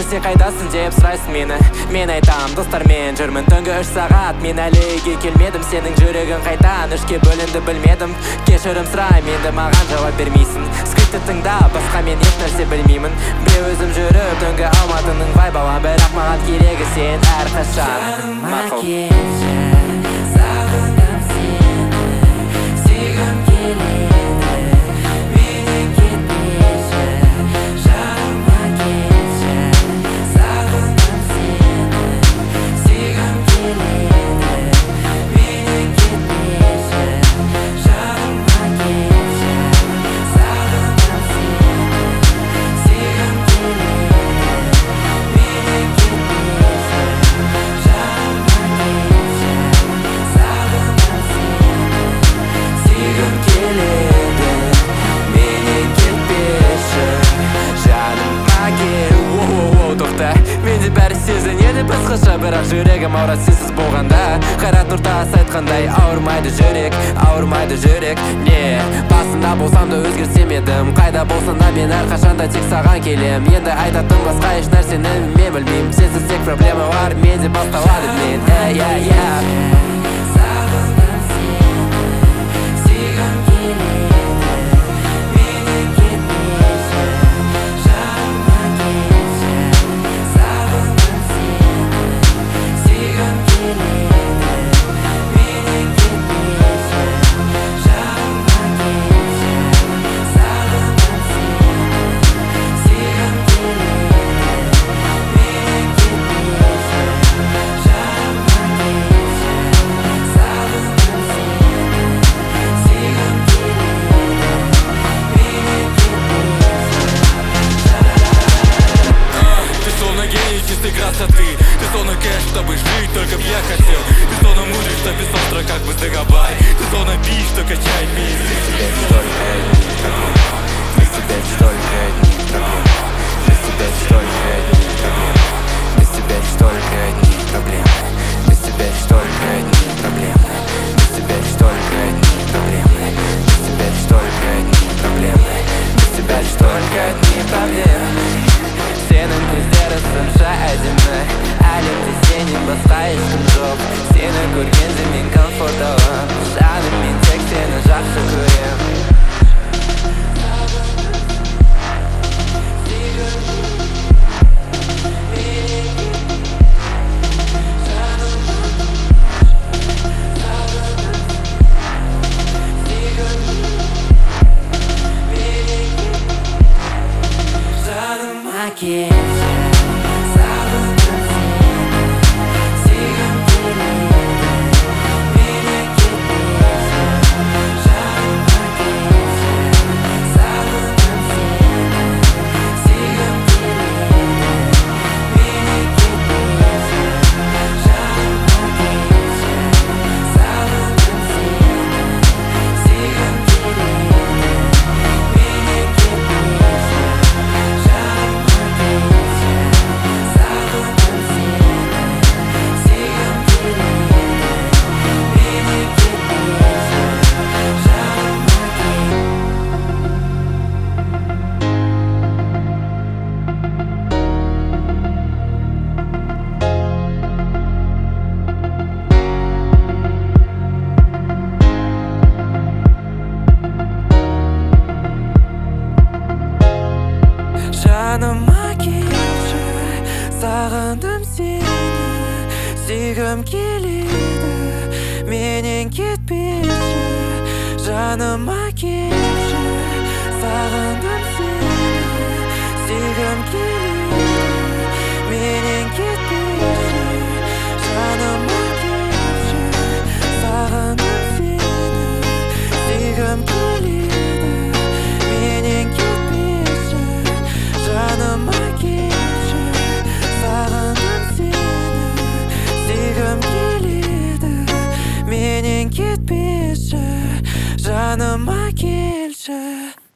сен қайдасың деп сұрайсың мені. Мен айтам, достармен жүрмін түнгі 3 сағат. Мен әлі үйге келмедім, сенің жүрегің қайдан 3-ке бөлінді білмедім. Кешірім сұрайм, енді маған жауап бермейсің. Скриптті тыңдап, басқа мен еш нәрсе білмеймін. Біреу өзім жүріп түнгі Алматының вайбауан, бірақ маған керегі сен әрқашан. Жаныма келші, сағындым сені, сүйгім келеді. Менде бәрі сезінеді басқаша, бірақ жүрегім ауырады сенсіз болғанда. Қайрат Нұртас айтқандай, ауырмайды жүрек. Не, басында болсам да өзгерсем едім. Қайда болсам да мен әрқашанда тек саған келем. Енді айтатын басқа еш нәрсені мен білмеймін. Сенсіз тек проблема бар, менде басталады мен. Сағындым сені, сүйгім келеді. Ты словно кэш, чтобы жить, только б я хотел. Ты словно мудрый, что писал в строках бы загабай. Ты словно бич, что качает мир. Без тебя столько одних проблем. Без тебя столько одних проблем. Без тебя столько одних проблем. Без тебя столько одних проблем. Без тебя столько одних проблем. Без тебя столько одних проблем. Без тебя столько одних проблем. Сенің көздері сонша әдемі, әлемде сенен басқа ешкім жоқ. Сені көргенде мен комфортталам, жаным мен тек сені жақсы көрем. Жаныма келші, сағындым сені, сүйгім келеді. Мені кетпеші, жаныма келші, сағындым сені, сүйгім келеді. Мені кетпеші, жаныма келші, сағындым сені, сүйгім келеді. Мені кетпеші. Жаныма келші, сағындым сені, сүйгім келеді. Менен кетпеші, жаныма келші, сағындым сені, сүйгім келеді. Менен кетпеші, жаныма келші, сағындым сені, сүйгім келеді. Менен кетпеші, жаныма келші, сағындым сені, сүйгім келеді. Менен кетпеші, жаныма келші.